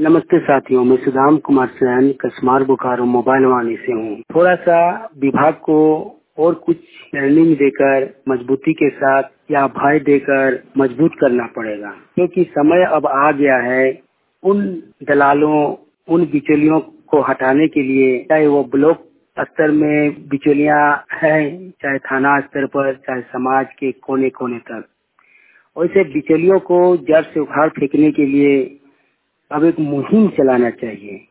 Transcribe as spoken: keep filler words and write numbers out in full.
नमस्ते साथियों, मैं सुदाम कुमार सैन कसमार बोकारो मोबाइल वाणी से हूँ। थोड़ा सा विभाग को और कुछ ट्रेनिंग देकर मजबूती के साथ या भय देकर मजबूत करना पड़ेगा, क्योंकि समय अब आ गया है उन दलालों, उन बिचौलियों को हटाने के लिए, चाहे वो ब्लॉक स्तर में बिचौलियां हैं, चाहे थाना स्तर पर, चाहे समाज के कोने कोने तक। वैसे बिचौलियों को जड़ से उखाड़ फेंकने के लिए अब एक मुहिम चलाना चाहिए।